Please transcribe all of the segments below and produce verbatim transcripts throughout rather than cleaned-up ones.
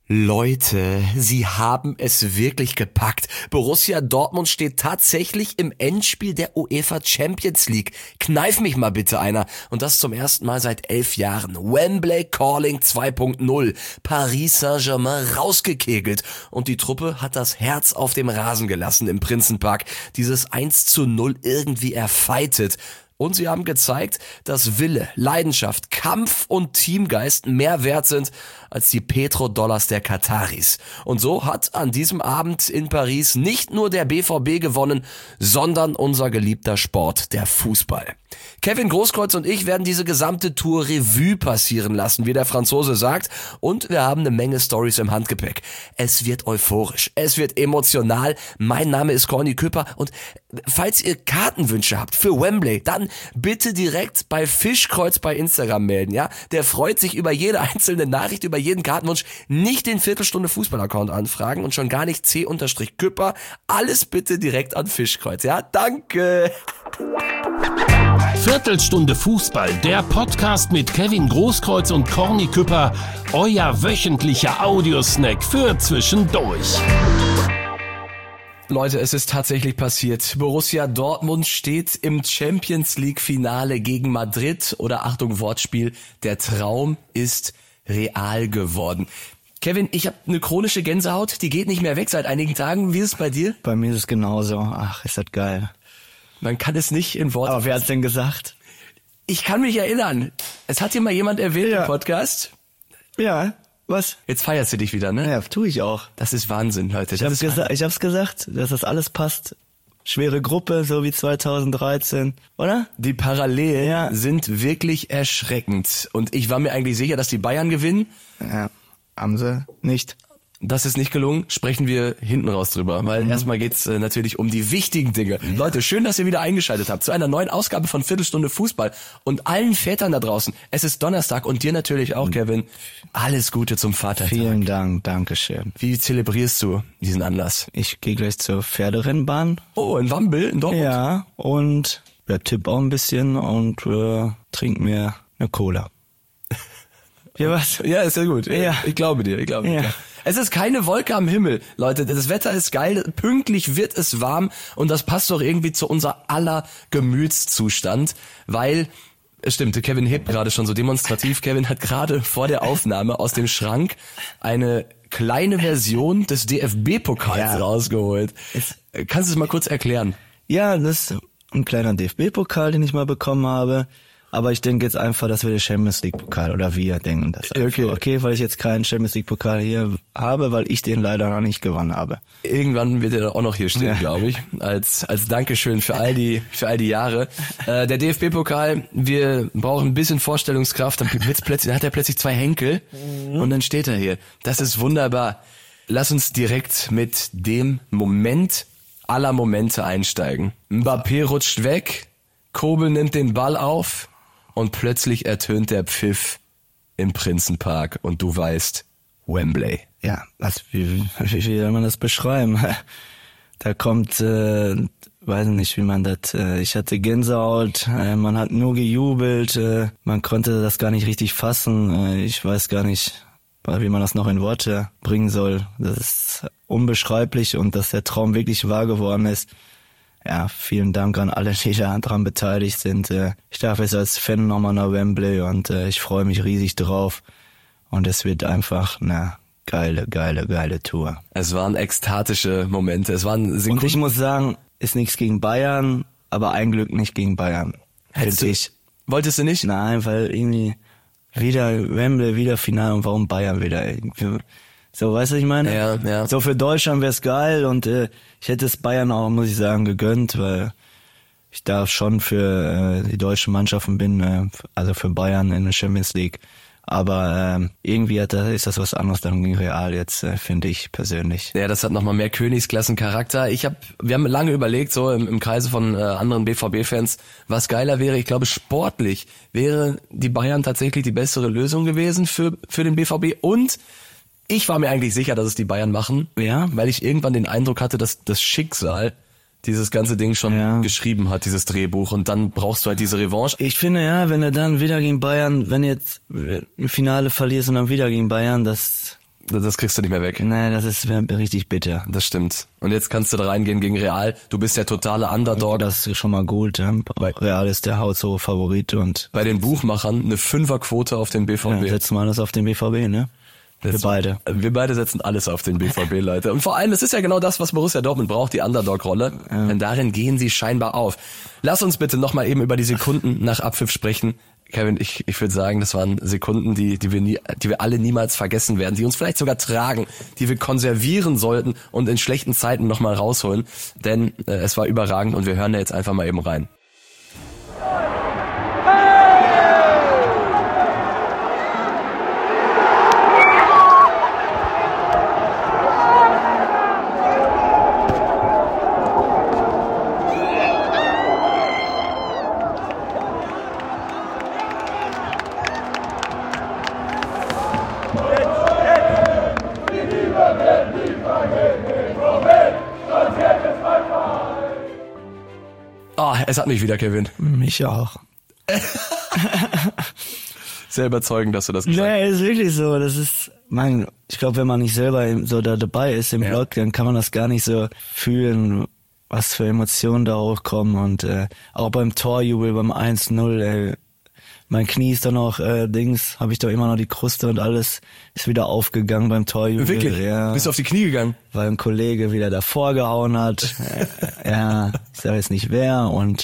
Leute, sie haben es wirklich gepackt. Borussia Dortmund steht tatsächlich im Endspiel der UEFA Champions League. Kneif mich mal bitte einer. Und das zum ersten Mal seit elf Jahren. Wembley Calling zwei Punkt null. Paris Saint-Germain rausgekegelt. Und die Truppe hat das Herz auf dem Rasen gelassen im Prinzenpark. Dieses eins zu null irgendwie erfeitet. Und sie haben gezeigt, dass Wille, Leidenschaft, Kampf und Teamgeist mehr wert sind als die Petrodollars der Kataris. Und so hat an diesem Abend in Paris nicht nur der B V B gewonnen, sondern unser geliebter Sport, der Fußball. Kevin Großkreuz und ich werden diese gesamte Tour Revue passieren lassen, wie der Franzose sagt. Und wir haben eine Menge Stories im Handgepäck. Es wird euphorisch, es wird emotional. Mein Name ist Corny Küpper und falls ihr Kartenwünsche habt für Wembley, dann bitte direkt bei Fischkreuz bei Instagram melden, ja? Der freut sich über jede einzelne Nachricht, über jeden Kartenwunsch. Nicht den Viertelstunde Fußball-Account anfragen und schon gar nicht C-Küpper. Alles bitte direkt an Fischkreuz, ja? Danke! Viertelstunde Fußball, der Podcast mit Kevin Großkreuz und Corny Küpper, euer wöchentlicher Audiosnack für zwischendurch. Leute, es ist tatsächlich passiert. Borussia Dortmund steht im Champions League Finale gegen Madrid oder Achtung Wortspiel, der Traum ist real geworden. Kevin, ich habe eine chronische Gänsehaut, die geht nicht mehr weg seit einigen Tagen. Wie ist es bei dir? Bei mir ist es genauso. Ach, ist das geil. Man kann es nicht in Worten. Aber wer hat's denn gesagt? Ich kann mich erinnern. Es hat dir mal jemand erwähnt Ja. im Podcast. Ja, was? Jetzt feierst du dich wieder, ne? Ja, tue ich auch. Das ist Wahnsinn, Leute. Ich hab's, Das ist gesa- ich hab's gesagt, dass das alles passt. Schwere Gruppe, so wie zweitausenddreizehn, oder? Die Parallelen Ja. sind wirklich erschreckend. Und ich war mir eigentlich sicher, dass die Bayern gewinnen. Ja, haben sie nicht. Das ist nicht gelungen, sprechen wir hinten raus drüber, weil mhm. erstmal geht's äh, natürlich um die wichtigen Dinge. Mhm. Leute, schön, dass ihr wieder eingeschaltet habt zu einer neuen Ausgabe von Viertelstunde Fußball und allen Vätern da draußen. Es ist Donnerstag und dir natürlich auch, Kevin. Alles Gute zum Vatertag. Vielen Dank, Dankeschön. Wie zelebrierst du diesen Anlass? Ich gehe gleich zur Pferderennbahn. Oh, in Wambel, in Dortmund? Ja, und bleib tipp auch ein bisschen und äh, trink mir eine Cola. Ja, was? Ja, ist ja gut. Ja. Ich glaube dir, ich glaube Ja. dir. Es ist keine Wolke am Himmel, Leute. Das Wetter ist geil, pünktlich wird es warm und das passt doch irgendwie zu unser aller Gemütszustand, weil, es stimmt, Kevin hebt gerade schon so demonstrativ. Kevin hat gerade vor der Aufnahme aus dem Schrank eine kleine Version des D F B-Pokals Ja. rausgeholt. Kannst du es mal kurz erklären? Ja, das ist ein kleiner D F B-Pokal, den ich mal bekommen habe. Aber ich denke jetzt einfach, dass wir den Champions League-Pokal oder wir denken das einfach. Okay. Okay, weil ich jetzt keinen Champions League-Pokal hier habe, weil ich den leider noch nicht gewonnen habe. Irgendwann wird er auch noch hier stehen, Ja. glaube ich, als als Dankeschön für all die für all die Jahre. Äh, der D F B-Pokal, wir brauchen ein bisschen Vorstellungskraft, dann wird's plötzlich, dann hat er plötzlich zwei Henkel und dann steht er hier. Das ist wunderbar. Lass uns direkt mit dem Moment aller Momente einsteigen. Mbappé rutscht weg, Kobel nimmt den Ball auf und plötzlich ertönt der Pfiff im Prinzenpark und du weißt, Wembley. Ja, was, wie, wie, wie soll man das beschreiben? Da kommt, äh, weiß nicht, wie man das, äh, ich hatte Gänsehaut, äh, man hat nur gejubelt, äh, man konnte das gar nicht richtig fassen, äh, ich weiß gar nicht, wie man das noch in Worte bringen soll. Das ist unbeschreiblich und dass der Traum wirklich wahr geworden ist. Ja, vielen Dank an alle, die daran beteiligt sind. Ich darf jetzt als Fan nochmal nach Wembley und ich freue mich riesig drauf. Und es wird einfach eine geile, geile, geile Tour. Es waren ekstatische Momente, es waren Und Sekunden. ich muss sagen, ist nichts gegen Bayern, aber ein Glück nicht gegen Bayern. Hättest Finde du- ich. Wolltest du nicht? Nein, weil irgendwie wieder Wembley, wieder Finale und warum Bayern wieder? So, weißt du, was ich meine? Ja, ja. So für Deutschland wär's geil und äh, ich hätte es Bayern auch, muss ich sagen, gegönnt, weil ich da schon für äh, die deutschen Mannschaften bin, äh, also für Bayern in der Champions League. Aber äh, irgendwie hat das, ist das was anderes dann gegen Real jetzt, äh, finde ich persönlich. Ja, das hat nochmal mehr Königsklassencharakter. Ich hab, wir haben lange überlegt, so im, im Kreise von äh, anderen B V B-Fans, was geiler wäre. Ich glaube, sportlich wäre die Bayern tatsächlich die bessere Lösung gewesen für für den B V B. Und ich war mir eigentlich sicher, dass es die Bayern machen, Ja. weil ich irgendwann den Eindruck hatte, dass das Schicksal dieses ganze Ding schon Ja. geschrieben hat, dieses Drehbuch. Und dann brauchst du halt diese Revanche. Ich finde ja, wenn du dann wieder gegen Bayern, wenn du jetzt im Finale verlierst und dann wieder gegen Bayern, das Das kriegst du nicht mehr weg. Nee, das ist richtig bitter. Das stimmt. Und jetzt kannst du da reingehen gegen Real. Du bist der totale Underdog. Das ist schon mal gut. Ja. Real ist der haushohe Favorit und bei den Buchmachern eine Fünferquote auf den B V B. Ja, setzen wir alles auf den B V B, ne? Wir Jetzt, beide. Wir beide setzen alles auf den B V B, Leute. Und vor allem, das ist ja genau das, was Borussia Dortmund braucht, die Underdog-Rolle. Ja. Denn darin gehen sie scheinbar auf. Lass uns bitte nochmal eben über die Sekunden nach Abpfiff sprechen. Kevin, ich, ich würde sagen, das waren Sekunden, die, die wir nie, die wir alle niemals vergessen werden, die uns vielleicht sogar tragen, die wir konservieren sollten und in schlechten Zeiten nochmal rausholen. Denn äh, es war überragend und wir hören da jetzt einfach mal eben rein. Oh, es hat mich wieder, Kevin. Mich auch. Sehr überzeugend, dass du das gesagt hast. Nee, ist wirklich so. Das ist, mein, ich glaube, wenn man nicht selber so da dabei ist im ja. Block, dann kann man das gar nicht so fühlen, was für Emotionen da hochkommen. Und äh, auch beim Torjubel, beim eins null, ey, mein Knie ist da noch, äh, Dings, habe ich da immer noch die Kruste und alles ist wieder aufgegangen beim Torjubel. Wirklich? Ja. Bist du auf die Knie gegangen? Weil ein Kollege wieder davor gehauen hat. äh, ja, ich sag jetzt nicht wer und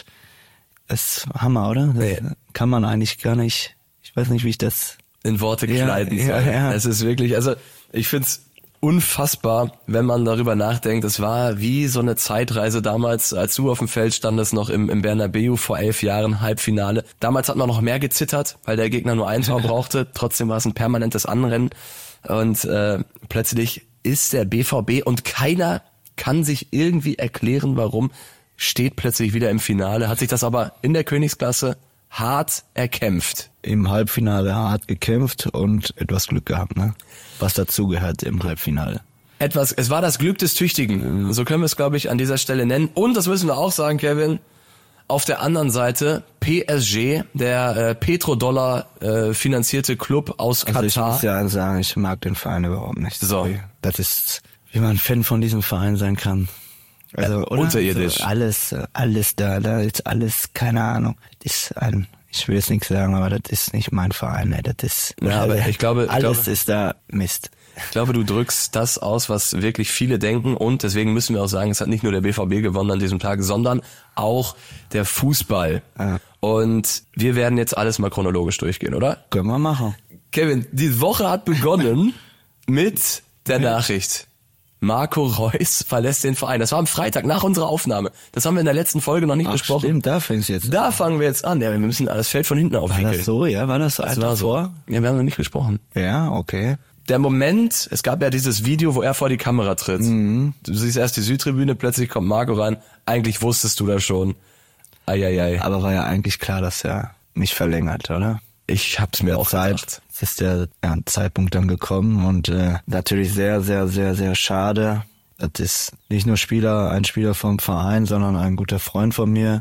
es ist Hammer, oder? Das nee. Kann man eigentlich gar nicht, ich weiß nicht, wie ich das in Worte kleiden soll. Ja, ja, ja. Es ist wirklich, also ich find's unfassbar, wenn man darüber nachdenkt. Es war wie so eine Zeitreise damals, als du auf dem Feld standest, noch im, im Bernabeu vor elf Jahren, Halbfinale. Damals hat man noch mehr gezittert, weil der Gegner nur ein Tor brauchte. Trotzdem war es ein permanentes Anrennen. Und äh, plötzlich ist der B V B und keiner kann sich irgendwie erklären, warum, steht plötzlich wieder im Finale. Hat sich das aber in der Königsklasse hart erkämpft. Im Halbfinale hart gekämpft und etwas Glück gehabt, ne? Was dazugehört im Halbfinale. Etwas, es war das Glück des Tüchtigen. So können wir es, glaube ich, an dieser Stelle nennen. Und das müssen wir auch sagen, Kevin, auf der anderen Seite P S G, der äh, Petrodollar äh, finanzierte Club aus Katar. Also ich muss ja sagen, ich mag den Verein überhaupt nicht. So. Das ist, wie man Fan von diesem Verein sein kann. Also, oder? Unterirdisch. Also alles, alles da, da ist alles, keine Ahnung. Das ist ein, ich will jetzt nichts sagen, aber das ist nicht mein Verein, ne? Das ist, ja, aber ich glaube, ich alles glaube, ist da Mist. Ich glaube, du drückst das aus, was wirklich viele denken und deswegen müssen wir auch sagen, es hat nicht nur der B V B gewonnen an diesem Tag, sondern auch der Fußball. Ja. Und wir werden jetzt alles mal chronologisch durchgehen, oder? Können wir machen. Kevin, die Woche hat begonnen mit der Nachricht. Marco Reus verlässt den Verein. Das war am Freitag nach unserer Aufnahme. Das haben wir in der letzten Folge noch nicht Ach, besprochen. Stimmt, da fängst du jetzt an. Da fangen wir jetzt an. Ja, wir müssen das Feld von hinten aufwickeln. War das so, ja? War das so? Das war so. Vor? Ja, wir haben noch nicht gesprochen. Ja, okay. Der Moment, es gab ja dieses Video, wo er vor die Kamera tritt. Mhm. Du siehst erst die Südtribüne, plötzlich kommt Marco rein. Eigentlich wusstest du das schon. Eieiei. Aber war ja eigentlich klar, dass er mich verlängert, oder? Ich hab's mir auch Zeit, gedacht. es ist der ja, Zeitpunkt dann gekommen und äh, natürlich sehr, sehr, sehr, sehr schade. Das ist nicht nur Spieler, ein Spieler vom Verein, sondern ein guter Freund von mir.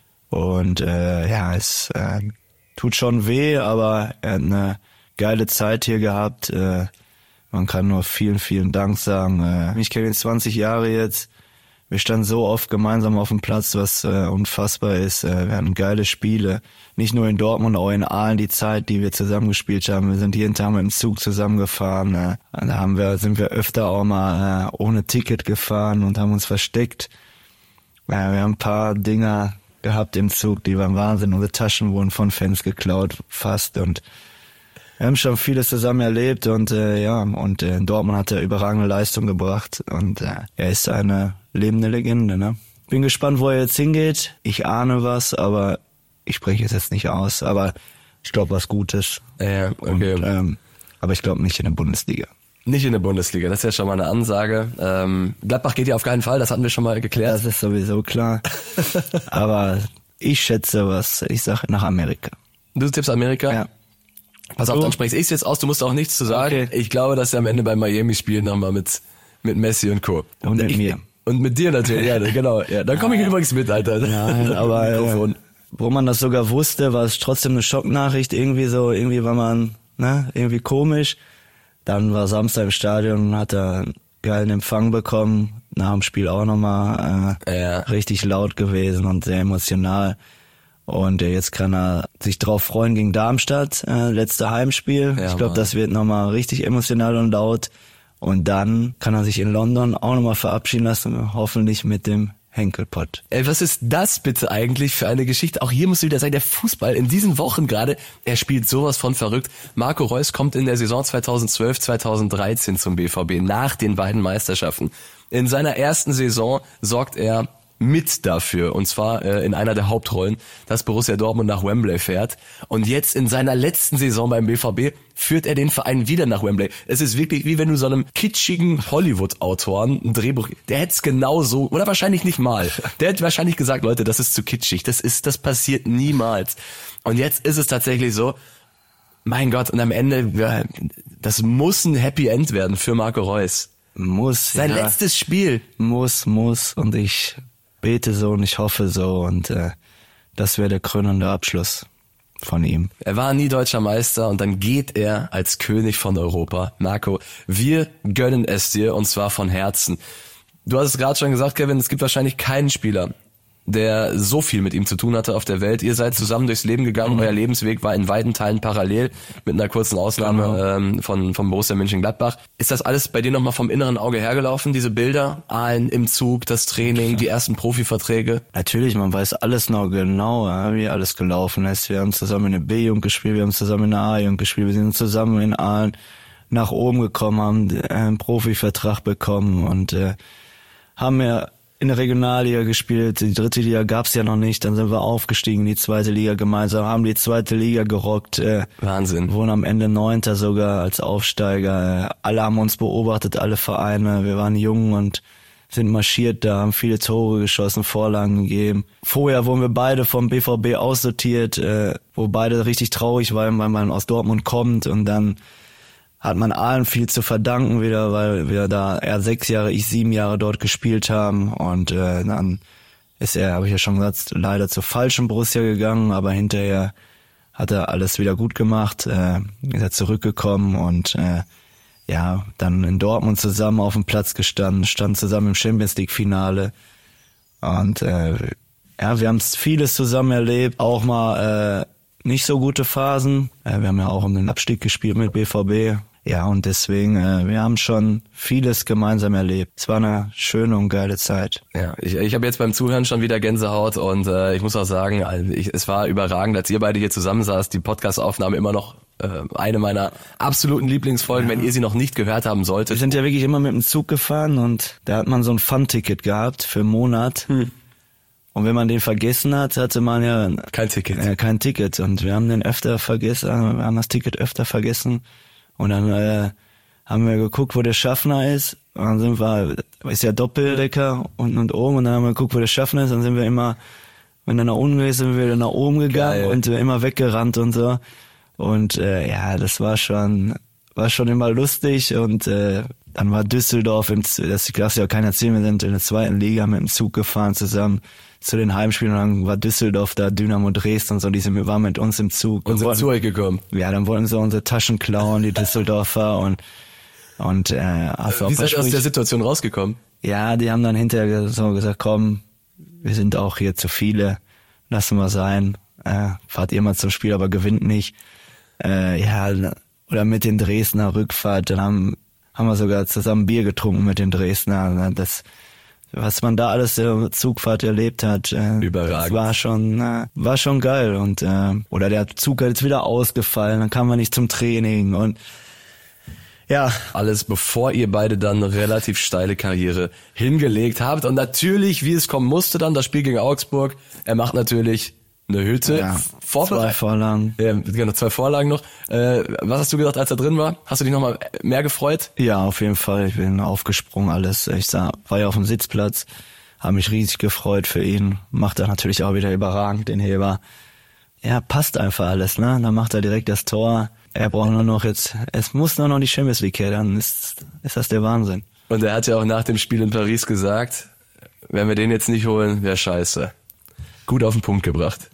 Und äh, ja, es äh, tut schon weh, aber er hat eine geile Zeit hier gehabt. Äh, man kann nur vielen, vielen Dank sagen. Äh, ich kenne ihn zwanzig Jahre jetzt. Wir standen so oft gemeinsam auf dem Platz, was äh, unfassbar ist. Äh, wir hatten geile Spiele. Nicht nur in Dortmund, auch in Aalen die Zeit, die wir zusammengespielt haben. Wir sind jeden Tag mit dem Zug zusammengefahren. Äh, da haben wir, sind wir öfter auch mal äh, ohne Ticket gefahren und haben uns versteckt. Äh, wir haben ein paar Dinger gehabt im Zug, die waren Wahnsinn. Unsere Taschen wurden von Fans geklaut, fast. Und wir haben schon vieles zusammen erlebt. Und äh, ja, und äh, in Dortmund hat er überragende Leistung gebracht. Und äh, er ist eine lebende Legende, ne? Bin gespannt, wo er jetzt hingeht. Ich ahne was, aber ich spreche es jetzt nicht aus. Aber ich glaube, was Gutes. Ja, okay. Und, ähm, aber ich glaube nicht in der Bundesliga. Nicht in der Bundesliga, das ist ja schon mal eine Ansage. Ähm, Gladbach geht ja auf keinen Fall, das hatten wir schon mal geklärt. Das ist sowieso klar. Aber ich schätze was, ich sage nach Amerika. Du tippst Amerika? Ja. Pass auf, Du? dann spreche ich jetzt aus, du musst auch nichts zu sagen. Okay. Ich glaube, dass er am Ende bei Miami spielt nochmal mit, mit Messi und Co. Und mit ich, mir. Und mit dir natürlich, ja, genau. Ja, dann komme ich übrigens mit, Alter. Ja, aber Mikrofon. äh, wo man das sogar wusste, war es trotzdem eine Schocknachricht. Irgendwie so, irgendwie war man, ne, irgendwie komisch. dann war Samstag im Stadion, hat er einen geilen Empfang bekommen, nach dem Spiel auch nochmal äh, ja. richtig laut gewesen und sehr emotional. Und äh, jetzt kann er sich drauf freuen gegen Darmstadt, äh, letzte Heimspiel. Ja, ich glaube, das wird nochmal richtig emotional und laut. Und dann kann er sich in London auch nochmal verabschieden lassen, hoffentlich mit dem Henkelpott. Ey, was ist das bitte eigentlich für eine Geschichte? Auch hier musst du wieder sagen, der Fußball in diesen Wochen gerade, er spielt sowas von verrückt. Marco Reus kommt in der Saison zweitausendzwölf, zweitausenddreizehn zum B V B, nach den beiden Meisterschaften. In seiner ersten Saison sorgt er mit dafür, und zwar äh, in einer der Hauptrollen, dass Borussia Dortmund nach Wembley fährt. Und jetzt in seiner letzten Saison beim B V B führt er den Verein wieder nach Wembley. Es ist wirklich wie wenn du so einem kitschigen Hollywood-Autoren ein Drehbuch, der hätte es genau so, oder wahrscheinlich nicht mal, der hätte wahrscheinlich gesagt, Leute, das ist zu kitschig, das ist, das passiert niemals. Und jetzt ist es tatsächlich so, mein Gott, und am Ende, das muss ein Happy End werden für Marco Reus. Muss, Sein ja. letztes Spiel. Muss, muss, und ich bete so und ich hoffe so, und äh, das wäre der krönende Abschluss von ihm. Er war nie deutscher Meister und dann geht er als König von Europa. Marco, wir gönnen es dir, und zwar von Herzen. Du hast es gerade schon gesagt, Kevin, es gibt wahrscheinlich keinen Spieler, der so viel mit ihm zu tun hatte auf der Welt. Ihr seid zusammen durchs Leben gegangen, mhm. euer Lebensweg war in weiten Teilen parallel, mit einer kurzen Ausnahme genau. ähm, von von Borussia Mönchengladbach. Ist das alles bei dir nochmal vom inneren Auge hergelaufen, diese Bilder? Aalen im Zug, das Training, die ersten Profiverträge? Natürlich, man weiß alles noch genau, wie alles gelaufen ist. Wir haben zusammen in der B-Jugend gespielt, wir haben zusammen in der A-Jugend gespielt, wir sind zusammen in Aalen nach oben gekommen, haben einen Profivertrag bekommen und äh, haben ja in der Regionalliga gespielt, die dritte Liga gab's ja noch nicht, dann sind wir aufgestiegen in die zweite Liga gemeinsam, haben die zweite Liga gerockt. Äh, Wahnsinn. Wurden am Ende Neunter sogar als Aufsteiger. Äh, alle haben uns beobachtet, alle Vereine, wir waren jung und sind marschiert da, haben viele Tore geschossen, Vorlagen gegeben. Vorher wurden wir beide vom B V B aussortiert, äh, wo beide richtig traurig waren, weil man aus Dortmund kommt, und dann hat man allen viel zu verdanken wieder, weil wir da er sechs Jahre, ich sieben Jahre dort gespielt haben, und äh, dann ist er, habe ich ja schon gesagt, leider zur falschen Borussia gegangen, aber hinterher hat er alles wieder gut gemacht, äh, ist er zurückgekommen und äh, ja, dann in Dortmund zusammen auf dem Platz gestanden, standen zusammen im Champions League Finale, und äh, ja, wir haben vieles zusammen erlebt, auch mal äh, nicht so gute Phasen, äh, wir haben ja auch um den Abstieg gespielt mit B V B. Ja, und deswegen, äh, wir haben schon vieles gemeinsam erlebt. Es war eine schöne und geile Zeit. Ja, ich, ich habe jetzt beim Zuhören schon wieder Gänsehaut, und äh, ich muss auch sagen, also ich, es war überragend, als ihr beide hier zusammen saßt, die Podcast-Aufnahme immer noch äh, eine meiner absoluten Lieblingsfolgen, ja. Wenn ihr sie noch nicht gehört haben solltet. Wir sind ja wirklich immer mit dem Zug gefahren, und da hat man so ein Fun-Ticket gehabt für einen Monat. Hm. Und wenn man den vergessen hat, hatte man ja kein Ticket. Äh, kein Ticket. Und wir haben den öfter vergessen, wir haben das Ticket öfter vergessen. Und dann äh, haben wir geguckt, wo der Schaffner ist. Und dann sind wir, ist ja Doppeldecker unten und oben. Und dann haben wir geguckt, wo der Schaffner ist. Dann sind wir immer, wenn er nach unten ist, sind wir wieder nach oben gegangen. Geil. Und äh, immer weggerannt und so. Und äh, ja, das war schon, war schon immer lustig. Und äh, dann war Düsseldorf, im, das darf ja keiner erzählen, wir sind in der zweiten Liga mit dem Zug gefahren zusammen zu den Heimspielen, und dann war Düsseldorf da, Dynamo Dresden und so, die sind, waren mit uns im Zug. Und sind wollten, zu euch gekommen. Ja, dann wollten sie unsere Taschen klauen, die Düsseldorfer, und und äh, hast Wie seid ihr aus der Situation rausgekommen? Ja, die haben dann hinterher so gesagt, komm, wir sind auch hier zu viele, lassen wir sein, äh, fahrt ihr mal zum Spiel, aber gewinnt nicht. Äh, ja, oder mit den Dresdner Rückfahrt, dann haben haben wir sogar zusammen Bier getrunken mit den Dresdner. Das, was man da alles in der Zugfahrt erlebt hat, äh, überragend. War schon, äh, war schon geil. Und äh, oder der Zug hat jetzt wieder ausgefallen, dann kam man nicht zum Training, und ja. Alles bevor ihr beide dann eine relativ steile Karriere hingelegt habt. Und natürlich, wie es kommen musste dann, das Spiel gegen Augsburg. Er macht natürlich eine Hütte. Ja, zwei Vorlagen. Ja, genau, zwei Vorlagen noch. Äh, was hast du gedacht, als er drin war? Hast du dich nochmal mehr gefreut? Ja, auf jeden Fall. Ich bin aufgesprungen, alles. Ich sah, war ja auf dem Sitzplatz, habe mich riesig gefreut für ihn. Macht er natürlich auch wieder überragend, den Heber. Ja, passt einfach alles, ne? Dann macht er direkt das Tor. Er braucht nur noch jetzt, es muss nur noch die Champions League her, dann ist, ist das der Wahnsinn. Und er hat ja auch nach dem Spiel in Paris gesagt, wenn wir den jetzt nicht holen, wäre scheiße. Gut auf den Punkt gebracht.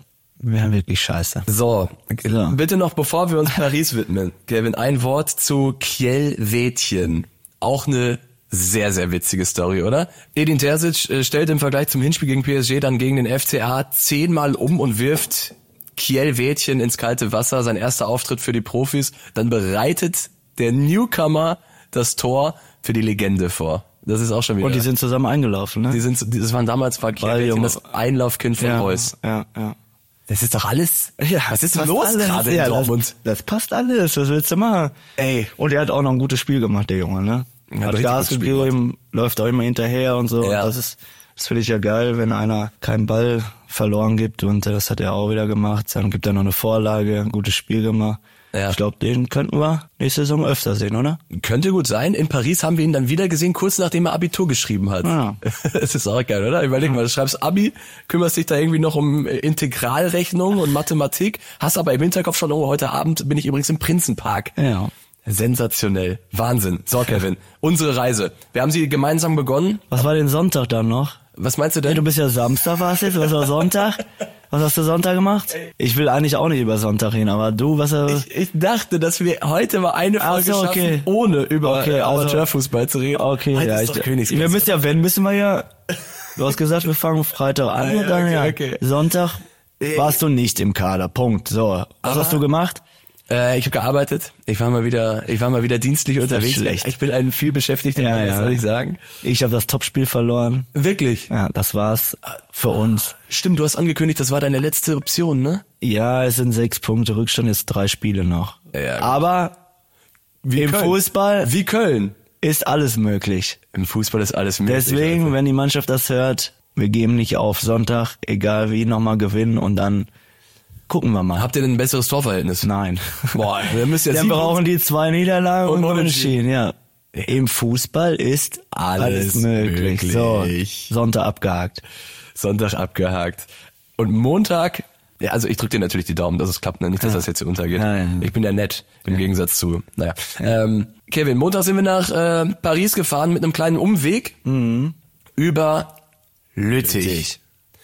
wäre wirklich scheiße. So, So. bitte noch, bevor wir uns Paris widmen, Kevin, ein Wort zu Kjell-Wädchen. Auch eine sehr, sehr witzige Story, oder? Edin Terzic äh, stellt im Vergleich zum Hinspiel gegen P S G dann gegen den F C A zehnmal um und wirft Kjell-Wädchen ins kalte Wasser. Sein erster Auftritt für die Profis. Dann bereitet der Newcomer das Tor für die Legende vor. Das ist auch schon wieder. Und die sind zusammen eingelaufen, ne? Die sind, die, das waren damals war Kjell-Wädchen das Einlaufkind von ja, Reus. Ja, ja. Das ist doch alles. Ja, was ist passt los alles. gerade ja, in Dortmund? Das, das passt alles. Was willst du machen? Ey. Und er hat auch noch ein gutes Spiel gemacht, der Junge, ne? Ja, Hat richtig Gas gutes Spiel gegeben, läuft auch immer hinterher und so. Ja. Das ist, das finde ich ja geil, wenn einer keinen Ball verloren gibt, und das hat er auch wieder gemacht. Dann gibt er noch eine Vorlage, ein gutes Spiel gemacht. Ja. Ich glaube, den könnten wir nächste Saison öfter sehen, oder? Könnte gut sein. In Paris haben wir ihn dann wieder gesehen, kurz nachdem er Abitur geschrieben hat. Ja. Das ist auch geil, oder? Überleg mal, du schreibst Abi, kümmerst dich da irgendwie noch um Integralrechnung und Mathematik, hast aber im Hinterkopf schon, oh, heute Abend bin ich übrigens im Prinzenpark. Ja. Sensationell. Wahnsinn. So, Kevin, unsere Reise. Wir haben sie gemeinsam begonnen. Was war denn Sonntag dann noch? Was meinst du denn? Ja, du bist ja Samstag, warst jetzt, was war Sonntag? Was hast du Sonntag gemacht? Ich will eigentlich auch nicht über Sonntag hin, aber du, was... Ich, ich dachte, dass wir heute mal eine Folge so, okay. schaffen, ohne über Okay, also- Amateurfußball zu reden. Okay, heute ja, ist ich, doch Königsklasse. wir müssen ja, wenn, müssen wir ja... Du hast gesagt, wir fangen Freitag an, Ah, ja, und dann okay, ja. okay. Sonntag warst du nicht im Kader, Punkt. So, was Aber- hast du gemacht? Äh, ich habe gearbeitet. Ich war mal wieder, ich war mal wieder dienstlich unterwegs. schlecht. Ich bin ein viel beschäftigter Ja, Mann, ja. was soll ich sagen? Ich habe das Topspiel verloren. Wirklich? Ja, das war's für uns. Stimmt, du hast angekündigt, das war deine letzte Option, ne? Ja, es sind sechs Punkte Rückstand, jetzt drei Spiele noch. Ja, gut. Aber Wie im Köln. Fußball Wie Köln. ist alles möglich. Im Fußball ist alles möglich. Deswegen, Alter. wenn die Mannschaft das hört, wir geben nicht auf. Sonntag, egal wie, nochmal gewinnen, und dann gucken wir mal. Habt ihr denn ein besseres Torverhältnis? Nein. Boah, wir müssen ja Dann sieben- brauchen die zwei Niederlagen Und und Unentschieden. Unentschieden, ja. Im Fußball ist alles, Alles möglich. möglich. So, Sonntag abgehakt. Sonntag abgehakt. Und Montag, ja, also ich drücke dir natürlich die Daumen, dass es klappt, ne? Nicht, dass das jetzt hier untergeht. Ja, ja. Ich bin ja nett, im Gegensatz zu, naja. Ähm, Kevin, Montag sind wir nach äh, Paris gefahren mit einem kleinen Umweg Mhm. über Lüttich. Lüttich.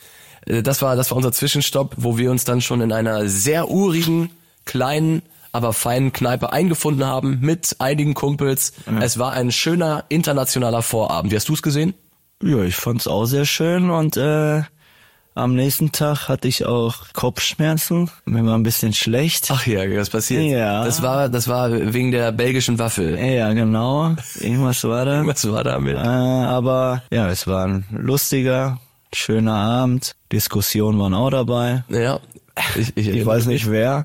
Äh, Das war, das war unser Zwischenstopp, wo wir uns dann schon in einer sehr urigen, kleinen, aber feinen Kneipe eingefunden haben mit einigen Kumpels. Es war ein schöner internationaler Vorabend. Wie hast du es gesehen? Ja, ich fand's auch sehr schön, und äh, am nächsten Tag hatte ich auch Kopfschmerzen. Mir war ein bisschen schlecht. Ach ja, was passiert? Ja. Das war, das war wegen der belgischen Waffel. Ja, genau. Irgendwas war da. Was war da mit? Äh, aber ja, es war ein lustiger, schöner Abend. Diskussionen waren auch dabei. Ja. Ich, ich, Ich weiß nicht wer.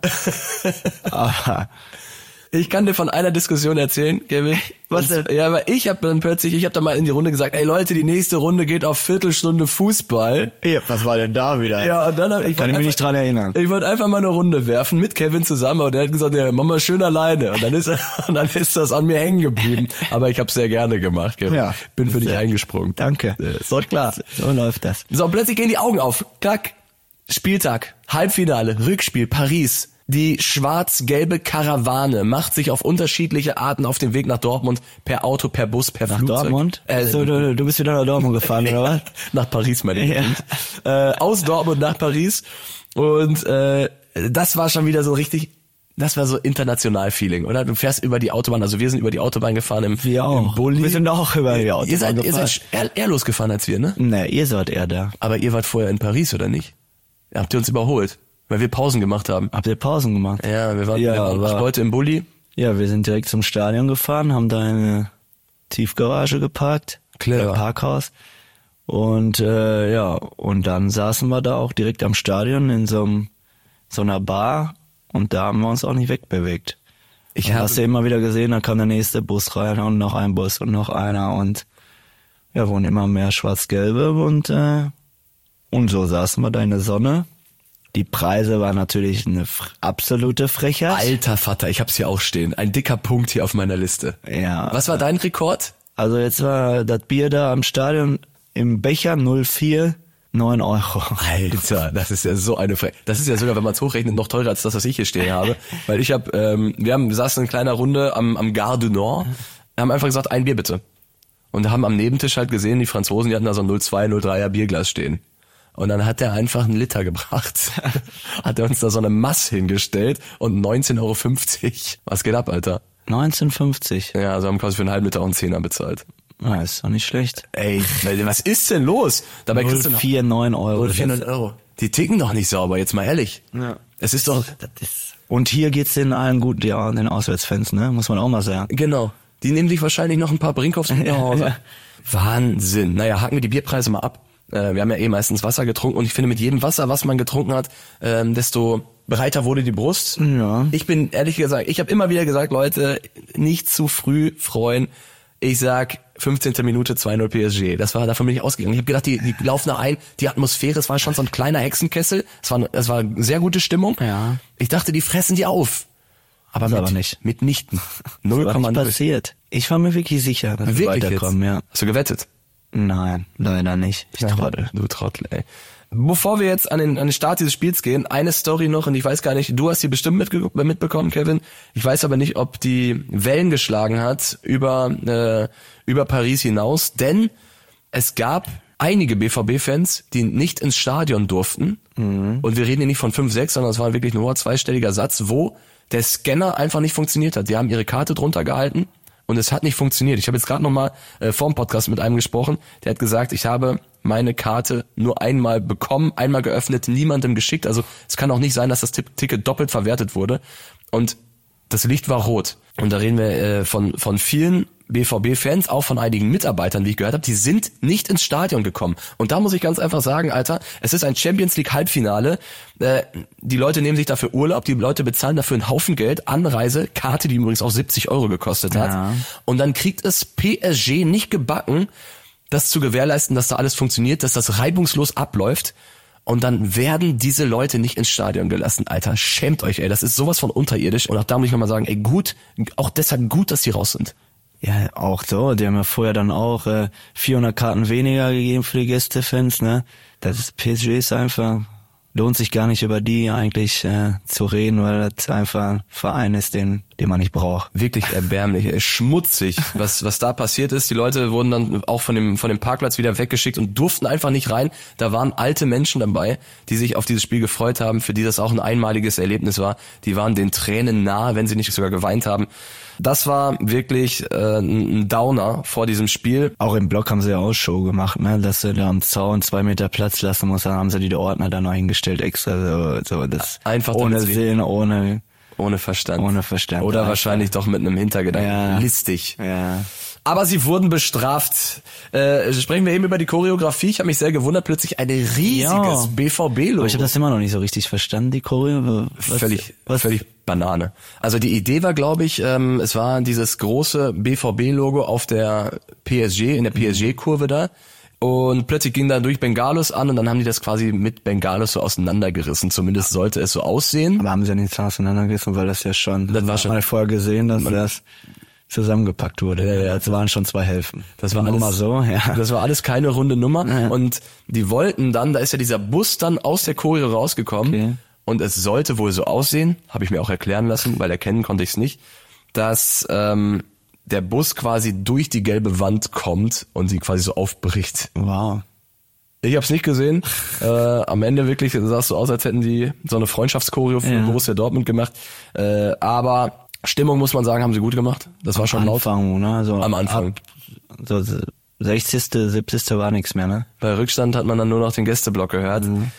Aber Ich kann dir von einer Diskussion erzählen, Kevin. Was Und- denn? Ja, aber ich habe dann plötzlich, ich habe dann mal in die Runde gesagt, ey Leute, die nächste Runde geht auf Viertelstunde Fußball. ja, was war denn da wieder? Ja, und dann hab ich Kann ich mich nicht dran erinnern. Ich wollte einfach mal eine Runde werfen mit Kevin zusammen, und der hat gesagt, ja, mach mal schön alleine. Und dann ist und dann ist das an mir hängen geblieben. Aber ich habe sehr gerne gemacht, Kevin. Ja. Bin für dich Sehr- eingesprungen. Danke. Äh, Ist doch klar. So läuft das. So, plötzlich gehen die Augen auf. Klack. Spieltag, Halbfinale, Rückspiel, Paris. Die schwarz-gelbe Karawane macht sich auf unterschiedliche Arten auf den Weg nach Dortmund, per Auto, per Bus, per Nach Flugzeug. Dortmund? Äh, so, du, du bist wieder nach Dortmund gefahren, oder was? nach Paris, meine ich. Ja. Äh, aus Dortmund nach Paris. Und äh, das war schon wieder so richtig, das war so international Feeling, oder? Du fährst über die Autobahn, also wir sind über die Autobahn gefahren im, Wir auch. im Bulli. Wir sind auch über die Autobahn Ihr seid, ihr gefahren. seid eher, eher losgefahren als wir, ne? Ne, ihr seid eher da. Aber ihr wart vorher in Paris, oder nicht? Habt ihr uns überholt? Weil wir Pausen gemacht haben. Habt ihr Pausen gemacht? Ja, wir waren, Ja, wir waren aber- heute im Bulli. Ja, wir sind direkt zum Stadion gefahren, haben da eine Tiefgarage geparkt. Clever. Ein Parkhaus. Und äh, ja, und dann saßen wir da auch direkt am Stadion in so, einem, so einer Bar, und da haben wir uns auch nicht wegbewegt. Ich Und habe- hast du immer wieder gesehen, dann kam der nächste Bus rein und noch ein Bus und noch einer, und ja, wurden immer mehr Schwarz-Gelbe, und äh, und so saßen wir da in der Sonne. Die Preise waren natürlich eine fr- absolute Frechheit. Alter Vater, ich hab's hier auch stehen. Ein dicker Punkt hier auf meiner Liste. Ja. Was war dein Rekord? Also jetzt war das Bier da am Stadion im Becher null vier, neun Euro. Alter, das ist ja so eine Fre Das ist ja sogar, wenn man es hochrechnet, noch teurer als das, was ich hier stehen habe. Weil ich habe, ähm, wir haben, wir saßen in kleiner Runde am, am Gare du Nord, haben einfach gesagt, ein Bier bitte. Und haben am Nebentisch halt gesehen, die Franzosen, die hatten da so ein null zwei, null dreier Bierglas stehen. Und dann hat er einfach einen Liter gebracht. Hat er uns da so eine Mass hingestellt und neunzehn Euro fünfzig. Was geht ab, Alter? neunzehn fünfzig. Ja, also haben quasi für einen halben Liter auch einen Zehner bezahlt. Ah, ist doch nicht schlecht. Ey, was ist denn los? Dabei kriegst du noch vier neun Euro. vier neun Euro. Die ticken doch nicht sauber, jetzt mal ehrlich. Ja. Es ist doch... Das ist Und hier geht's den allen gut, ja, den Auswärtsfans, ne? Muss man auch mal sagen. Genau. Die nehmen sich wahrscheinlich noch ein paar Brinkhoffs mit nach Hause. Ja. Wahnsinn. Naja, haken wir die Bierpreise mal ab. Äh, wir haben ja eh meistens Wasser getrunken und ich finde, mit jedem Wasser, was man getrunken hat, ähm, desto breiter wurde die Brust. Ja. Ich bin ehrlich gesagt, ich habe immer wieder gesagt, Leute, nicht zu früh freuen. Ich sag fünfzehnte Minute zwei null P S G. Das war, davon bin ich ausgegangen. Ich habe gedacht, die, die laufen da ein, die Atmosphäre, es war schon so ein kleiner Hexenkessel. Es war, es war sehr gute Stimmung. Ja. Ich dachte, die fressen die auf. Aber, mit, aber nicht. Mitnichten. Null das war nicht passiert. Ich war mir wirklich sicher, dass wir weiterkommen, jetzt? ja. Hast du gewettet? Nein, leider nicht. Ich trottel. Du Trottel, ey. Bevor wir jetzt an den, an den Start dieses Spiels gehen, eine Story noch, und ich weiß gar nicht, du hast die bestimmt mitge- mitbekommen, Kevin. Ich weiß aber nicht, ob die Wellen geschlagen hat über, äh, über Paris hinaus, denn es gab einige B V B-Fans, die nicht ins Stadion durften. Mhm. Und wir reden hier nicht von fünf, sechs, sondern es war wirklich nur ein zweistelliger Satz, wo der Scanner einfach nicht funktioniert hat. Die haben ihre Karte drunter gehalten und es hat nicht funktioniert. Ich habe jetzt gerade noch mal äh, vor dem Podcast mit einem gesprochen, der hat gesagt, ich habe meine Karte nur einmal bekommen, einmal geöffnet, niemandem geschickt. Also es kann auch nicht sein, dass das Ticket doppelt verwertet wurde. Und das Licht war rot. Und da reden wir äh, von von vielen B V B-Fans, auch von einigen Mitarbeitern, wie ich gehört habe, die sind nicht ins Stadion gekommen. Und da muss ich ganz einfach sagen, Alter, es ist ein Champions League Halbfinale. Äh, die Leute nehmen sich dafür Urlaub, die Leute bezahlen dafür einen Haufen Geld, Anreise, Karte, die übrigens auch siebzig Euro gekostet hat. Ja. Und dann kriegt es P S G nicht gebacken, das zu gewährleisten, dass da alles funktioniert, dass das reibungslos abläuft. Und dann werden diese Leute nicht ins Stadion gelassen, Alter. Schämt euch, ey. Das ist sowas von unterirdisch. Und auch da muss ich nochmal sagen, ey, gut, auch deshalb gut, dass die raus sind. Ja, auch so. Die haben ja vorher dann auch äh, vierhundert Karten weniger gegeben für die Gästefans, ne? Das ist, P S G ist einfach, lohnt sich gar nicht über die eigentlich äh, zu reden, weil das einfach ein Verein ist, den den man nicht braucht. Wirklich erbärmlich, ey, schmutzig, was was da passiert ist. Die Leute wurden dann auch von dem von dem Parkplatz wieder weggeschickt und durften einfach nicht rein. Da waren alte Menschen dabei, die sich auf dieses Spiel gefreut haben, für die das auch ein einmaliges Erlebnis war. Die waren den Tränen nahe, wenn sie nicht sogar geweint haben. Das war wirklich äh, ein Downer vor diesem Spiel. Auch im Block haben sie ja auch Show gemacht, ne, dass sie da am Zaun zwei Meter Platz lassen muss. Dann haben sie die Ordner da noch hingestellt extra, so, so das einfach ohne Sinn, ohne ohne Verstand. Ohne Verstand. Oder einfach. Wahrscheinlich doch mit einem Hintergedanken. Ja. Listig. Ja. Aber sie wurden bestraft. Äh, sprechen wir eben über die Choreografie. Ich habe mich sehr gewundert, plötzlich ein riesiges ja. B V B-Logo. Aber ich habe das immer noch nicht so richtig verstanden, die Choreo. Was, völlig, was? völlig Banane. Also die Idee war, glaube ich, ähm, es war dieses große B V B-Logo auf der P S G, in der P S G-Kurve da. Und plötzlich ging da durch Bengalos an und dann haben die das quasi mit Bengalos so auseinandergerissen. Zumindest sollte es so aussehen. Aber haben sie ja nicht auseinandergerissen, weil das ja schon, das war schon, mal vorher gesehen, dass das zusammengepackt wurde. Ja, ja, das waren schon zwei Hälften. Das war alles, mal so, ja. Das war alles keine runde Nummer. Ja. Und die wollten dann, da ist ja dieser Bus dann aus der Choreo rausgekommen. Okay. Und es sollte wohl so aussehen, habe ich mir auch erklären lassen, weil erkennen konnte ich es nicht, dass ähm, der Bus quasi durch die gelbe Wand kommt und sie quasi so aufbricht. Wow. Ich habe es nicht gesehen. äh, am Ende wirklich sah es so aus, als hätten die so eine Freundschaftschoreo für ja. Borussia Dortmund gemacht. Äh, aber Stimmung, muss man sagen, haben sie gut gemacht. Das am war schon Anfang, laut. Ne? So am Anfang. Ab, so sechzigste, siebzigste war nichts mehr, ne? Bei Rückstand hat man dann nur noch den Gästeblock gehört. Mhm.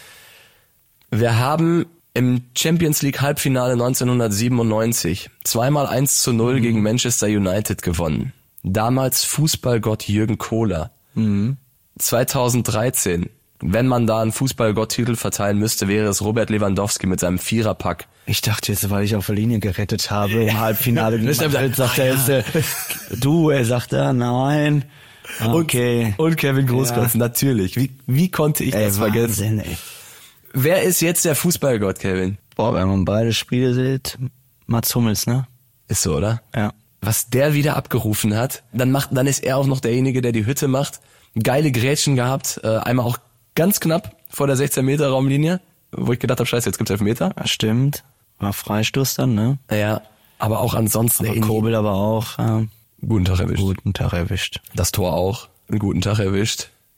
Wir haben im Champions League Halbfinale neunzehnhundertsiebenundneunzig zweimal eins zu null mhm. gegen Manchester United gewonnen. Damals Fußballgott Jürgen Kohler. Mhm. zweitausenddreizehn, wenn man da einen Fußballgott-Titel verteilen müsste, wäre es Robert Lewandowski mit seinem Viererpack. Ich dachte jetzt, weil ich auf der Linie gerettet habe im Halbfinale. Gegen Madrid, sagt ah, er jetzt, ja. du, er sagt er, nein. Okay. Und, und Kevin Großkreuz, ja. natürlich. Wie, wie konnte ich ey, das vergessen? Ey. Wer ist jetzt der Fußballgott, Kevin? Boah, wenn man beide Spiele sieht, Mats Hummels, ne? Ist so, oder? Ja. Was der wieder abgerufen hat, dann macht, dann ist er auch noch derjenige, der die Hütte macht. Geile Grätschen gehabt, äh, einmal auch ganz knapp vor der sechzehn Meter Raumlinie, wo ich gedacht habe, scheiße, jetzt gibt's elf Meter. Ja, stimmt. War Freistoß dann, ne? Ja, aber auch ansonsten. Aber Kobel aber auch. Äh, guten Tag erwischt. Guten Tag erwischt. Das Tor auch. Einen guten Tag erwischt.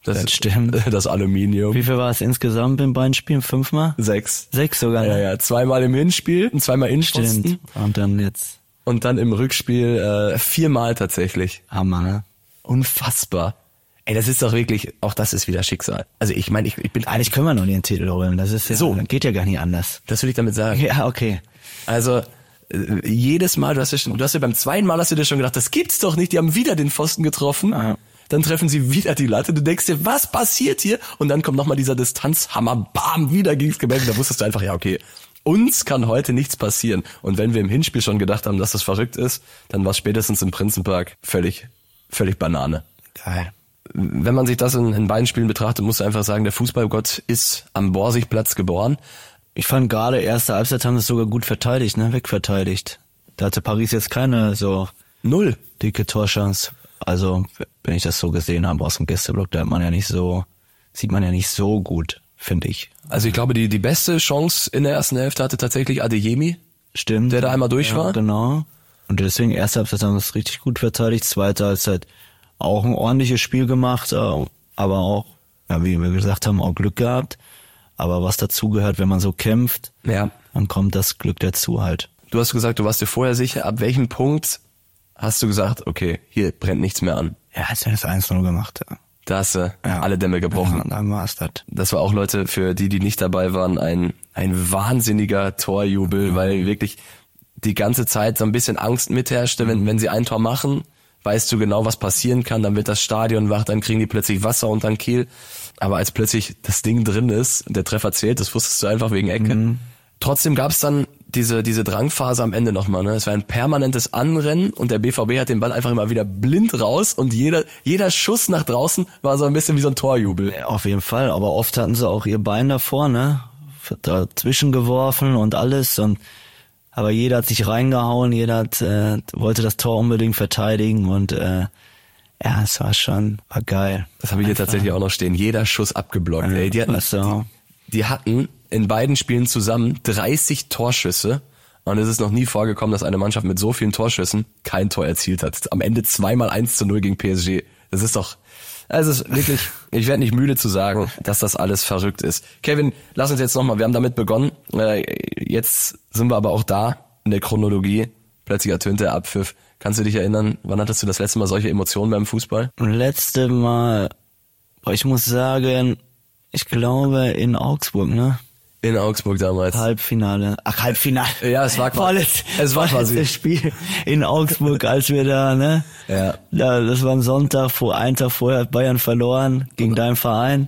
Das, Das stimmt. Das Aluminium. Wie viel war es insgesamt in beiden Spielen? Fünfmal? Sechs. Sechs sogar. Ja, ja, zweimal im Hinspiel und zweimal Innenpfosten. Stimmt. Und dann jetzt. Und dann im Rückspiel äh, viermal tatsächlich. Hammer, ne? Unfassbar. Ey, das ist doch wirklich, auch das ist wieder Schicksal. Also ich meine, ich, ich bin... Eigentlich können wir nur den Titel holen. Das ist ja, So. geht ja gar nicht anders. Das will ich damit sagen. Ja, okay. Also äh, jedes Mal, du hast ja schon, du hast ja beim zweiten Mal hast du dir schon gedacht, das gibt's doch nicht, die haben wieder den Pfosten getroffen. Ja. Dann treffen sie wieder die Latte. Du denkst dir, was passiert hier? Und dann kommt nochmal dieser Distanzhammer, bam, wieder gegen's Gebälk. Da wusstest du einfach, ja, okay, uns kann heute nichts passieren. Und wenn wir im Hinspiel schon gedacht haben, dass das verrückt ist, dann war es spätestens im Prinzenpark völlig, völlig Banane. Geil. Wenn man sich das in, in beiden Spielen betrachtet, muss man einfach sagen, der Fußballgott ist am Borsigplatz geboren. Ich fand gerade erste Halbzeit haben sie es sogar gut verteidigt, ne? Wegverteidigt. Da hatte Paris jetzt keine so Null. dicke Torchance. Also, wenn ich das so gesehen habe aus dem Gästeblock, da hat man ja nicht so, sieht man ja nicht so gut, finde ich. Also ich glaube, die, die beste Chance in der ersten Hälfte hatte tatsächlich Adeyemi. Stimmt. Der da einmal durch ja, war. Genau. Und deswegen, erste Halbzeit haben wir es richtig gut verteidigt, zweite Halbzeit auch ein ordentliches Spiel gemacht, aber auch, ja, wie wir gesagt haben, auch Glück gehabt. Aber was dazugehört, wenn man so kämpft, Ja. dann kommt das Glück dazu halt. Du hast gesagt, du warst dir vorher sicher, ab welchem Punkt hast du gesagt, okay, hier brennt nichts mehr an. Ja, als wir das eins null gemacht haben. Da hast du Ja. alle Dämme gebrochen. Ja, dann war's das. Das war auch, Leute, für die, die nicht dabei waren, ein, ein wahnsinniger Torjubel, weil wirklich die ganze Zeit so ein bisschen Angst mitherrschte, wenn, wenn sie ein Tor machen, weißt du genau, was passieren kann, dann wird das Stadion wach, dann kriegen die plötzlich Wasser unter den Kiel. Aber als plötzlich das Ding drin ist, der Treffer zählt, das wusstest du einfach wegen Ecke. Mhm. Trotzdem gab's dann diese diese Drangphase am Ende nochmal. Ne? Es war ein permanentes Anrennen und der B V B hat den Ball einfach immer wieder blind raus und jeder jeder Schuss nach draußen war so ein bisschen wie so ein Torjubel. Ja, auf jeden Fall, aber oft hatten sie auch ihr Bein davor, ne? Dazwischen geworfen und alles und aber jeder hat sich reingehauen, jeder hat, äh, wollte das Tor unbedingt verteidigen und äh, ja, es war schon, war geil. Das habe ich hier tatsächlich auch noch stehen. Jeder Schuss abgeblockt. Ja, Ey, die, hatten, so. die, die hatten in beiden Spielen zusammen dreißig Torschüsse und es ist noch nie vorgekommen, dass eine Mannschaft mit so vielen Torschüssen kein Tor erzielt hat. Am Ende zweimal eins zu null gegen P S G. Das ist doch, also es ist wirklich, ich werde nicht müde zu sagen, dass das alles verrückt ist. Kevin, lass uns jetzt nochmal, wir haben damit begonnen, äh, jetzt sind wir aber auch da in der Chronologie, plötzlich ertönt der Abpfiff. Kannst du dich erinnern, wann hattest du das letzte Mal solche Emotionen beim Fußball? Letzte Mal, boah, ich muss sagen, ich glaube in Augsburg, ne? In Augsburg damals. Halbfinale. Ach, Halbfinale. Ja, es war quasi. Volles, Es war quasi. das Spiel in Augsburg, als wir da, ne? Ja. Da, das war ein Sonntag, vor einen Tag vorher hat Bayern verloren gegen deinen Verein.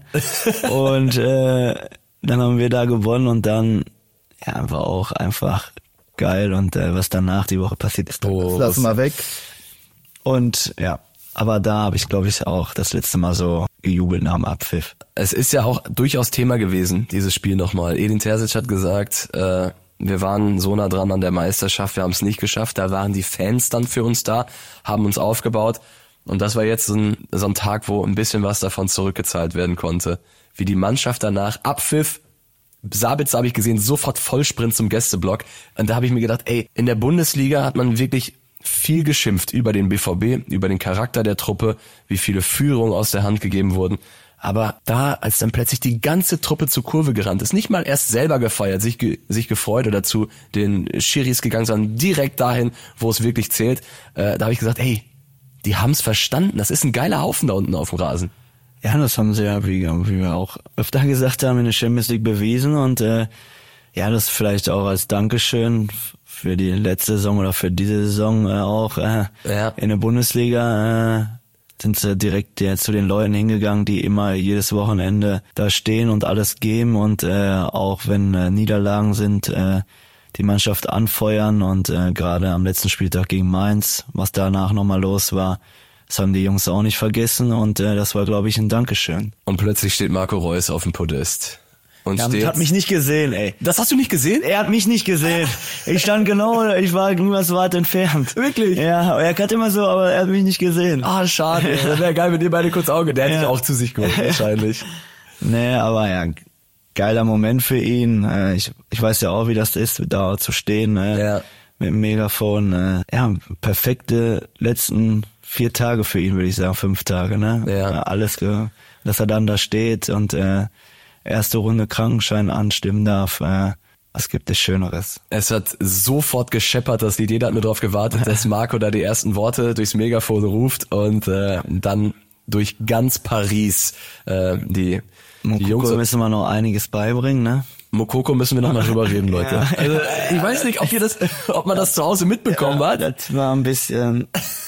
Und äh, dann haben wir da gewonnen und dann, ja, war auch einfach geil. Und äh, was danach die Woche passiert ist, Oh, das lassen was- wir weg. Und ja, aber da habe ich, glaube ich, auch das letzte Mal so gejubelt nach dem Abpfiff. Es ist ja auch durchaus Thema gewesen, dieses Spiel nochmal. Edin Terzic hat gesagt, äh, wir waren so nah dran an der Meisterschaft, wir haben es nicht geschafft. Da waren die Fans dann für uns da, haben uns aufgebaut. Und das war jetzt so ein, so ein Tag, wo ein bisschen was davon zurückgezahlt werden konnte. Wie die Mannschaft danach, Abpfiff, Sabitzer habe ich gesehen, sofort Vollsprint zum Gästeblock. Und da habe ich mir gedacht, ey, in der Bundesliga hat man wirklich viel geschimpft über den B V B, über den Charakter der Truppe, wie viele Führungen aus der Hand gegeben wurden. Aber da, als dann plötzlich die ganze Truppe zur Kurve gerannt ist, nicht mal erst selber gefeiert, sich ge- sich gefreut oder zu den Schiris gegangen, sondern direkt dahin, wo es wirklich zählt, äh, da habe ich gesagt, ey, die haben's verstanden. Das ist ein geiler Haufen da unten auf dem Rasen. Ja, das haben sie ja, wie, wie wir auch öfter gesagt haben, in der Champions League bewiesen und äh, ja, das vielleicht auch als Dankeschön für die letzte Saison oder für diese Saison äh, auch äh, Ja. in der Bundesliga äh, sind sie direkt ja, zu den Leuten hingegangen, die immer jedes Wochenende da stehen und alles geben und äh, auch wenn äh, Niederlagen sind, äh, die Mannschaft anfeuern und äh, gerade am letzten Spieltag gegen Mainz, was danach nochmal los war, das haben die Jungs auch nicht vergessen und äh, das war, glaube ich, ein Dankeschön. Und plötzlich steht Marco Reus auf dem Podest. Und Er steht, hat mich nicht gesehen, ey. das hast du nicht gesehen? Er hat mich nicht gesehen. Ich stand genau, ich war nur so weit entfernt. Wirklich? Ja, er hat immer so, aber er hat mich nicht gesehen. Ah, schade. Das wäre geil, wenn ihr beide kurz Auge. Der hätte Ja. ich auch zu sich geholt, wahrscheinlich. Nee, aber ja, geiler Moment für ihn. Äh, Ich, ich weiß ja auch, wie das ist, da zu stehen, ne? Ja. mit dem Megafon. Äh, ja, perfekte letzten vier Tage für ihn, würde ich sagen, fünf Tage, ne? Ja. Alles, ge- dass er dann da steht und äh, erste Runde Krankenschein anstimmen darf. Äh, was gibt es Schöneres? Es hat sofort gescheppert, das Lied. Jeder hat nur darauf gewartet, dass Marco da die ersten Worte durchs Megafon ruft und äh, dann durch ganz Paris äh, die, die Jungs... Mokoko müssen wir noch einiges beibringen, ne? Mokoko müssen wir noch mal drüber reden, Leute. Ja. Also, ich weiß nicht, ob ihr das, ob man das zu Hause mitbekommen Ja, hat. das war ein bisschen...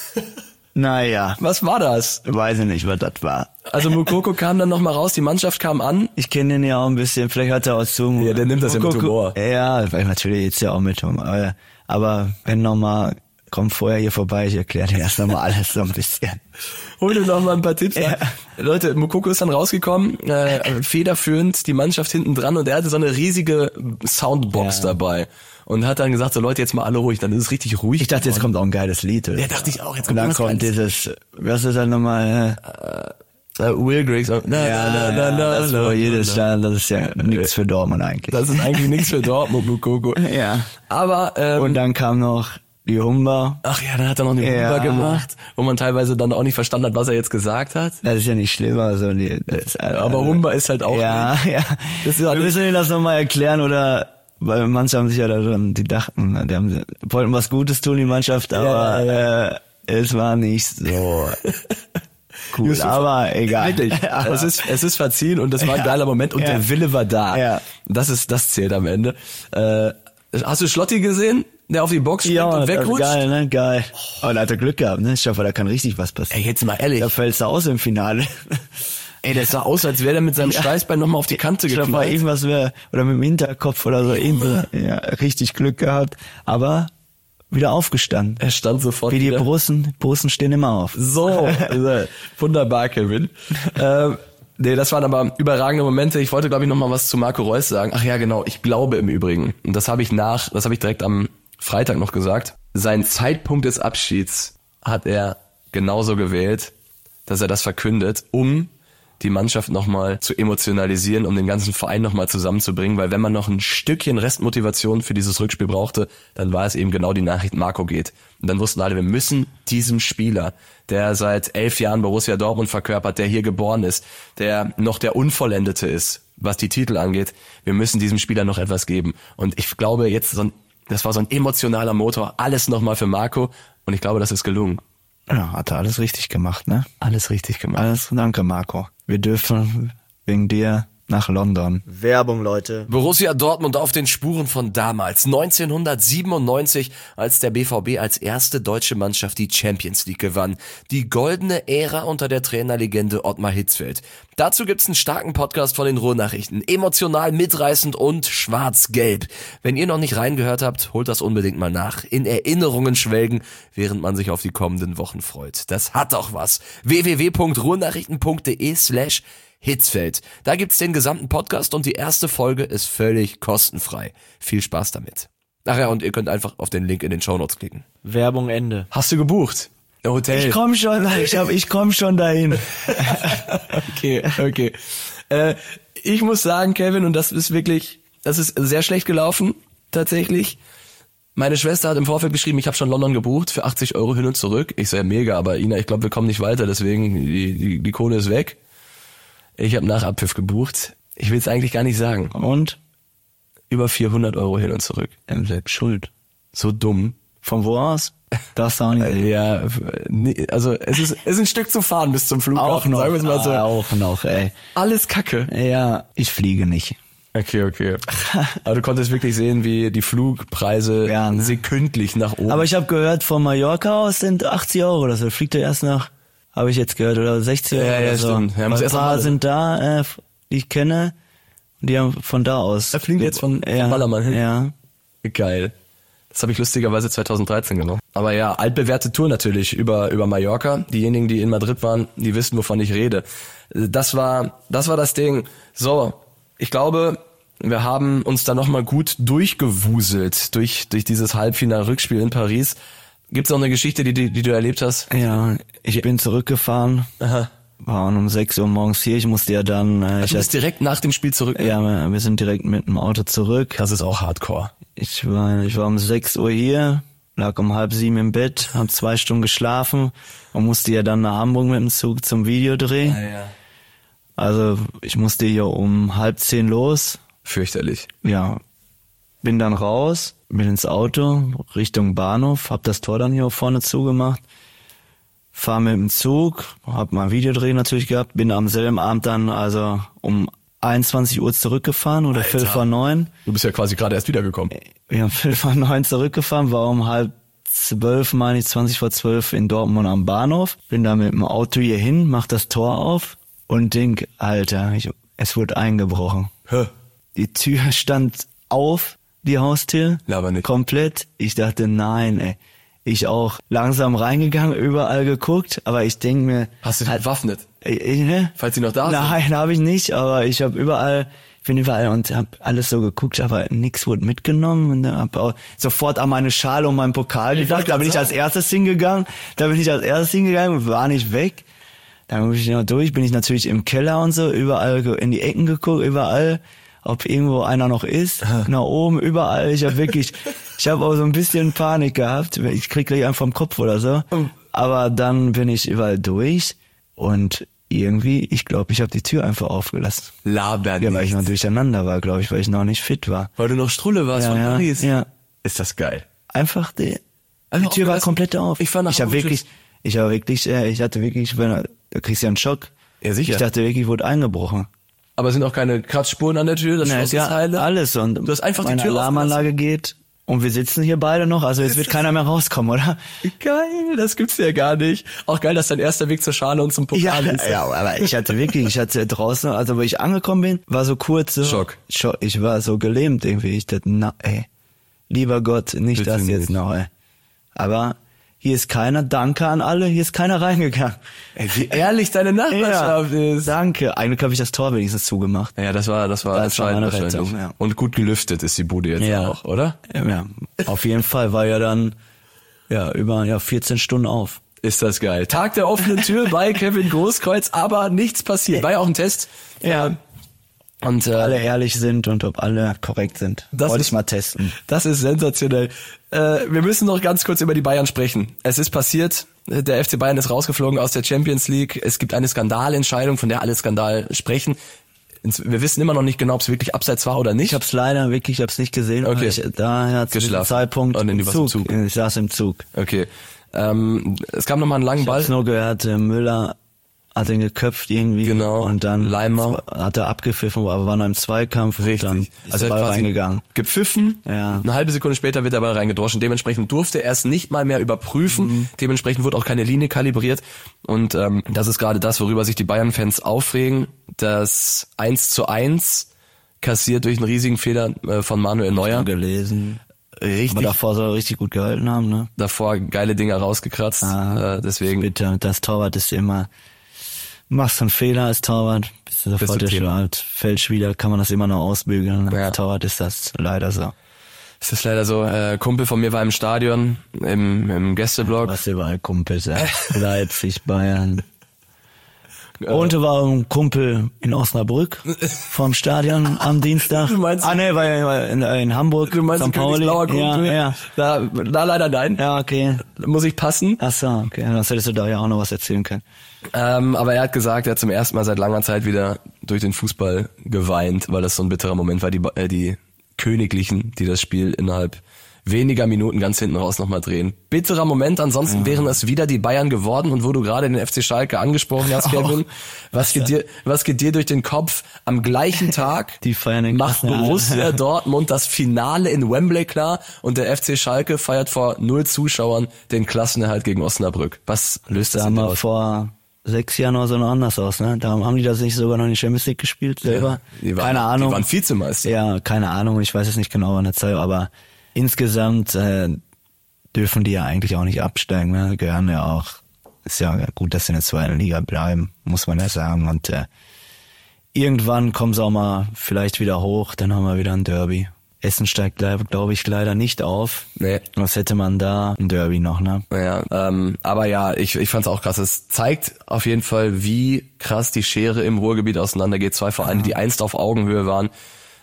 Naja, Was war das? weiß ich nicht, was das war. Also Mokoko kam dann noch mal raus, die Mannschaft kam an. Ich kenne den ja auch ein bisschen, vielleicht hat er auch zu. Ja, der nimmt das ja mit Humor. Ja, weil natürlich jetzt ja auch mit Humor. Aber wenn nochmal, komm vorher hier vorbei, ich erkläre dir erst nochmal alles so ein bisschen. Hol dir noch mal ein paar Tipps. Ja. Leute, Mokoko ist dann rausgekommen, äh, federführend, die Mannschaft hinten dran und er hatte so eine riesige Soundbox Ja. dabei und hat dann gesagt, so Leute, jetzt mal alle ruhig, dann ist es richtig ruhig. Ich dachte, jetzt kommt auch ein geiles Lied. Oder? Ja, dachte ich auch, jetzt Und kommt dann irgendwas kommt Geiles. dieses, was ist das nochmal? Äh, Äh, Will Griggs. Na, na, na, na, na, das, na, war jedes na. Jahr, das ist ja nichts für Dortmund eigentlich. Das ist eigentlich nichts für Dortmund, Mokoko. Ja. Aber, ähm, Und dann kam noch die Humba. ach ja, dann hat er noch eine Ja. Humba gemacht, wo man teilweise dann auch nicht verstanden hat, was er jetzt gesagt hat. Das ist ja nicht schlimm, also die, das ist, Aber Humba ist halt auch... Ja, ja. Das ist ja Wir müssen Ihnen das nochmal erklären oder, weil manche haben sich ja da drin, die dachten, die haben, wollten was Gutes tun, die Mannschaft, aber Ja. äh, es war nicht so cool, Yusuf, aber egal. Wirklich, Aber- es ist, es ist verziehen und es war ein Ja. geiler Moment und Ja. der Wille war da. Ja. Das ist, das zählt am Ende. Äh, hast du Schlotti gesehen, der auf die Box springt Ja, und das ist wegrutscht? geil, ne, geil. Aber da hat er Glück gehabt, ne, ich hoffe, da kann richtig was passieren. Ey, jetzt mal ehrlich. Da fällst du aus im Finale. Ey, der sah aus, als wäre der mit seinem Steißbein nochmal auf die Kante Ich glaube, geknallt. irgendwas wäre, oder mit dem Hinterkopf oder so, irgendwas, ja, richtig Glück gehabt, aber wieder aufgestanden. Er stand sofort Wie die wieder. Brussen, Brussen stehen immer auf. So, also, wunderbar, Kevin. ähm, nee, das waren aber überragende Momente. Ich wollte, glaube ich, noch mal was zu Marco Reus sagen. Ach ja, genau. Ich glaube im Übrigen, und das habe ich nach, das habe ich direkt am Freitag noch gesagt, sein Zeitpunkt des Abschieds hat er genauso gewählt, dass er das verkündet, um die Mannschaft nochmal zu emotionalisieren, um den ganzen Verein nochmal zusammenzubringen, weil wenn man noch ein Stückchen Restmotivation für dieses Rückspiel brauchte, dann war es eben genau die Nachricht, Marco geht. Und dann wussten alle, wir müssen diesem Spieler, der seit elf Jahren Borussia Dortmund verkörpert, der hier geboren ist, der noch der Unvollendete ist, was die Titel angeht, wir müssen diesem Spieler noch etwas geben. Und ich glaube jetzt, so ein, das war so ein emotionaler Motor, alles nochmal für Marco und ich glaube, das ist gelungen. Ja, hat er alles richtig gemacht, ne? Alles richtig gemacht. Alles, danke, Marco. Wir dürfen wegen dir nach London. Werbung, Leute. Borussia Dortmund auf den Spuren von damals, neunzehnhundertsiebenundneunzig, als der B V B als erste deutsche Mannschaft die Champions League gewann. Die goldene Ära unter der Trainerlegende Ottmar Hitzfeld. Dazu gibt's einen starken Podcast von den Ruhrnachrichten. Emotional, mitreißend und schwarz-gelb. Wenn ihr noch nicht reingehört habt, holt das unbedingt mal nach. In Erinnerungen schwelgen, während man sich auf die kommenden Wochen freut. Das hat doch was. w w w punkt ruhrnachrichten punkt de slash Hitzfeld. Da gibt's den gesamten Podcast und die erste Folge ist völlig kostenfrei. Viel Spaß damit. Ach ja, und ihr könnt einfach auf den Link in den Shownotes klicken. Werbung Ende. Hast du gebucht? Ein Hotel? Ich komm schon, ich hab, ich komm schon dahin. Okay, okay. Äh, ich muss sagen, Kevin, und das ist wirklich, das ist sehr schlecht gelaufen, tatsächlich. Meine Schwester hat im Vorfeld geschrieben, ich habe schon London gebucht für achtzig Euro hin und zurück. Ich so, ja, mega, aber Ina, ich glaube, wir kommen nicht weiter, deswegen, die, die, die Kohle ist weg. Ich habe nach Abpfiff gebucht. Ich will es eigentlich gar nicht sagen. Und? Über vierhundert Euro hin und zurück. Ähm, selbst schuld. So dumm. Von wo aus? Das auch nicht. Ja, nee, also es ist, es ist ein Stück zu fahren bis zum Flughafen. Auch noch. Sagen wir es mal so. Ah, auch noch, ey. Alles Kacke. Ja, ich fliege nicht. Okay, okay. Aber du konntest wirklich sehen, wie die Flugpreise Ja, ne? sekündlich nach oben. Aber ich habe gehört, von Mallorca aus sind achtzig Euro oder so. Fliegt er erst nach, habe ich jetzt gehört, oder sechzig Euro Ja, ja, oder so. stimmt. Ja, muss Ein erst paar mal- sind da, äh, die ich kenne, und die haben von da aus. Er fliegt jetzt von, ja, von Ballermann hin. Ja. Geil. Das habe ich lustigerweise zweitausenddreizehn genommen. Aber ja, altbewährte Tour natürlich über über Mallorca. Diejenigen, die in Madrid waren, die wissen, wovon ich rede. Das war das war das Ding. So, ich glaube, wir haben uns da nochmal gut durchgewuselt durch durch dieses Halbfinal-Rückspiel in Paris. Gibt's noch eine Geschichte, die, die die du erlebt hast? Ja, ich bin zurückgefahren, Aha. waren um sechs Uhr morgens hier. Ich musste ja dann, äh, Du ich bist direkt nach dem Spiel zurück. ja, wir wir sind direkt mit dem Auto zurück. Das ist auch Hardcore. Ich war, ich war um sechs Uhr hier, lag um halb sieben im Bett, hab zwei Stunden geschlafen und musste ja dann nach Hamburg mit dem Zug zum Videodreh. Ja, ja. Also ich musste hier um halb zehn los. Fürchterlich. Ja, bin dann raus, bin ins Auto Richtung Bahnhof, hab das Tor dann hier vorne zugemacht, fahr mit dem Zug, hab mal Videodreh natürlich gehabt, bin am selben Abend dann also um einundzwanzig Uhr zurückgefahren oder Alter. Viertel vor neun. Du bist ja quasi gerade erst wiedergekommen. Wir haben Viertel vor neun zurückgefahren, war um halb zwölf, meine ich, zwanzig vor zwölf in Dortmund am Bahnhof. Bin da mit dem Auto hier hin, mach das Tor auf und denk, Alter, ich, es wurde eingebrochen. Hä? Die Tür stand auf, die Haustür. Aber nicht. Komplett. Ich dachte, nein, ey. Ich auch langsam reingegangen, überall geguckt, aber ich denk mir... Hast du dich bewaffnet? Äh, äh, ne? Falls sie noch da sind? Nein, habe ich nicht, aber ich habe überall, ich bin überall und habe alles so geguckt, aber nix wurde mitgenommen und habe auch sofort an meine Schale und meinen Pokal gedacht. Da bin ich als erstes hingegangen, da bin ich als erstes hingegangen, war nicht weg. Dann bin ich noch durch, bin ich natürlich im Keller und so, überall in die Ecken geguckt, überall, ob irgendwo einer noch ist, nach oben, überall. Ich habe wirklich, ich habe auch so ein bisschen Panik gehabt, ich krieg gleich einen vom Kopf oder so. Aber dann bin ich überall durch und irgendwie, ich glaube, ich habe die Tür einfach aufgelassen. Laber Ja, weil ich nicht. noch durcheinander war, glaube ich, weil ich noch nicht fit war. Weil du noch Strulle warst Ja, von ja, Paris. ja. Ist das geil. Einfach die, Einfach die Tür war aufgelassen. komplett auf. Ich fahr nach Ich habe Hause, wirklich, ich habe wirklich, äh, ich hatte wirklich, ich bin, da kriegst du ja einen Schock. Ja, sicher. Ich dachte wirklich, ich wurde eingebrochen. Aber sind auch keine Kratzspuren an der Tür, das Na, Schloss ist ja ist heile. alles und Du hast einfach die meine Tür Alarmanlage geht und wir sitzen hier beide noch, also jetzt wird keiner mehr rauskommen, oder? Geil, das gibt's ja gar nicht. Auch geil, dass dein erster Weg zur Schale und zum Pokal ist. ja, aber ich hatte wirklich, ich hatte draußen, also wo ich angekommen bin, war so kurz so, Schock. Schock. Ich war so gelähmt irgendwie. Ich dachte, na, ey, lieber Gott, nicht Bitte das jetzt nicht. noch, ey. Aber hier ist keiner, danke an alle, hier ist keiner reingegangen. Ey, wie ehrlich deine Nachbarschaft ist. Danke. Eigentlich habe ich das Tor wenigstens zugemacht. Ja, das war, das war Das war entscheidend meine wahrscheinlich. Rettung, ja. Und gut gelüftet ist die Bude jetzt Ja. auch, oder? Ja, auf jeden Fall war ja dann, ja, über, ja, vierzehn Stunden auf. Ist das geil. Tag der offenen Tür bei Kevin Großkreuz, aber nichts passiert. War ja auch ein Test. Ja. Und äh, Alle ehrlich sind und ob alle korrekt sind. Das Wollte ist- ich mal testen. das ist sensationell. Äh, wir müssen noch ganz kurz über die Bayern sprechen. Es ist passiert, der F C Bayern ist rausgeflogen aus der Champions League. Es gibt eine Skandalentscheidung, von der alle Skandal sprechen. Ins- Wir wissen immer noch nicht genau, ob es wirklich abseits war oder nicht. Ich hab's leider wirklich, ich hab's nicht gesehen. Okay. Ich, daher zu diesem Geschlafen. Zeitpunkt Oh, nee, du im warst im Zug. Zug. Ich saß im Zug. Okay. Ähm, es gab nochmal einen langen Ich Ball. hab's nur gehört, äh, Müller hat ihn geköpft irgendwie. Genau. Und dann Leimer. hat er abgepfiffen, aber war noch im Zweikampf. Und dann ist Also der er Ball hat quasi reingegangen. gepfiffen, Ja. eine halbe Sekunde später wird der Ball reingedroschen. Dementsprechend durfte er es nicht mal mehr überprüfen. Mhm. Dementsprechend wurde auch keine Linie kalibriert. Und ähm, das ist gerade das, worüber sich die Bayern-Fans aufregen. Das eins zu eins kassiert durch einen riesigen Fehler äh, von Manuel Neuer. gelesen. Richtig. Aber davor soll er richtig gut gehalten haben, ne? Davor geile Dinger rausgekratzt. Ah, äh, deswegen Bitte, das Torwart ist immer, machst du einen Fehler als Torwart, bist du sofort du der Thema. Schuld. Feldspieler kann man das immer noch ausbügeln. Ja. Als Torwart ist das leider so. es ist leider so. Äh, Kumpel von mir war im Stadion, im, im Gästeblock. Was überall Kumpels, ja. Leipzig, Bayern. Und war ein Kumpel in Osnabrück vom Stadion am Dienstag. Du meinst- ah ne, war ja in, in Hamburg, Du meinst Sankt ein Pauli. blauer Kumpel? Ja, ja. Da, da leider nein. Ja, okay. Muss ich passen. Ach so, okay. Das hättest du da ja auch noch was erzählen können. Ähm, aber er hat gesagt, er hat zum ersten Mal seit langer Zeit wieder durch den Fußball geweint, weil das so ein bitterer Moment war. Die, Ba- äh, die Königlichen, die das Spiel innerhalb weniger Minuten ganz hinten raus nochmal drehen. Bitterer Moment, ansonsten Mhm. wären es wieder die Bayern geworden. Und wo du gerade den F C Schalke angesprochen hast, Kevin, was geht dir, was geht dir durch den Kopf? Am gleichen Tag Die feiern den macht Klassenerhalt. Borussia Dortmund das Finale in Wembley klar und der F C Schalke feiert vor null Zuschauern den Klassenerhalt gegen Osnabrück. Was löst das Da in haben dir wir aus? vor sechs Jahren oder so noch anders aus, ne? Da haben die das nicht sogar noch in die Champions League gespielt selber. Die waren, keine Ahnung. Die waren Vizemeister. Ja, keine Ahnung, ich weiß es nicht genau an der Zeit, aber insgesamt äh, dürfen die ja eigentlich auch nicht absteigen, ne? Gehören ja auch, ist ja gut, dass sie in der zweiten Liga bleiben, muss man ja sagen. Und äh, irgendwann kommen sie auch mal vielleicht wieder hoch, dann haben wir wieder ein Derby. Essen steigt, glaube ich, leider nicht auf. Nee. Was hätte man da? Ein Derby noch, ne? Ja, ähm, aber ja, ich, ich fand's auch krass. Es zeigt auf jeden Fall, wie krass die Schere im Ruhrgebiet auseinandergeht. Zwei Vereine, die einst auf Augenhöhe waren,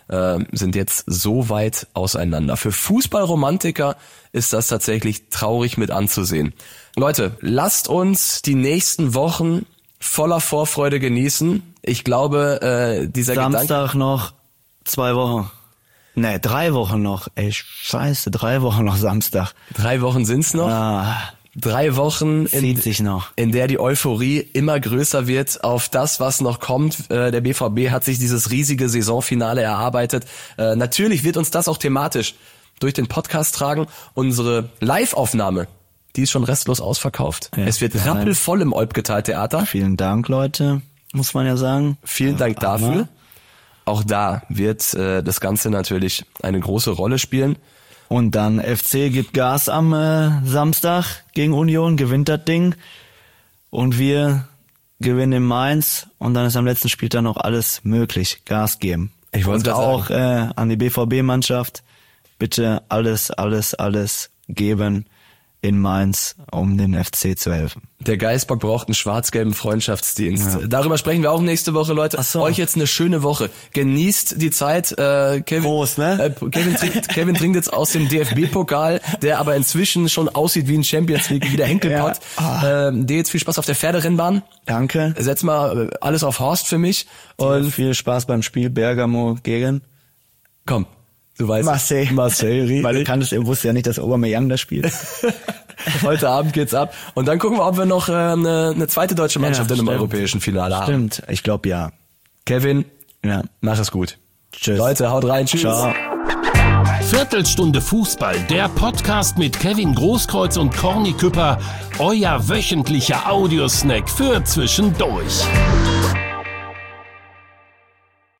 äh, sind jetzt so weit auseinander. Für Fußballromantiker ist das tatsächlich traurig mit anzusehen. Leute, lasst uns die nächsten Wochen voller Vorfreude genießen. Ich glaube, äh, dieser Samstag Gedanke... noch zwei Wochen. Ne, drei Wochen noch. Ey, scheiße, drei Wochen noch Samstag. Drei Wochen sind's noch. Ah, Drei Wochen, in, zieht sich noch. in der die Euphorie immer größer wird auf das, was noch kommt. Äh, der B V B hat sich dieses riesige Saisonfinale erarbeitet. Äh, natürlich wird uns das auch thematisch durch den Podcast tragen. Unsere Live-Aufnahme, die ist schon restlos ausverkauft. Ja, es wird ja. rappelvoll im Olpgetal-Theater. Vielen Dank, Leute, muss man ja sagen. Vielen Dank Ja, dafür. Hammer. Auch da wird äh, das Ganze natürlich eine große Rolle spielen. Und dann F C gibt Gas am äh, Samstag gegen Union, gewinnt das Ding. Und wir gewinnen in Mainz. Und dann ist am letzten Spieltag noch alles möglich. Gas geben. Ich wollte Und gerade auch äh, an die B V B-Mannschaft. Bitte alles, alles, alles geben in Mainz, um den F C zu helfen. Der Geißbock braucht einen schwarz-gelben Freundschaftsdienst. Ja. Darüber sprechen wir auch nächste Woche, Leute. Ach so. Euch jetzt eine schöne Woche. Genießt die Zeit. Äh, Kevin, Prost, ne? Äh, Kevin, trinkt, Kevin trinkt jetzt aus dem D F B-Pokal, der aber inzwischen schon aussieht wie ein Champions League, wie der Henkelpott. Ja. Ah. Ähm, dir jetzt viel Spaß auf der Pferderennbahn. Danke. Setz mal äh, alles auf Horst für mich. Und viel Spaß beim Spiel Bergamo gegen Komm, du weißt. Marseille. Marseille. Weil du kanntest, ihr wusste ja nicht, dass Aubameyang das spielt. Heute Abend geht's ab. Und dann gucken wir, ob wir noch äh, eine, eine zweite deutsche Mannschaft Ja, in einem stimmt. europäischen Finale haben. Stimmt, ich glaube ja. Kevin, Ja. mach es gut. Tschüss. Leute, haut rein. Tschüss. Ciao. Viertelstunde Fußball, der Podcast mit Kevin Großkreuz und Corny Küpper, euer wöchentlicher Audiosnack für zwischendurch.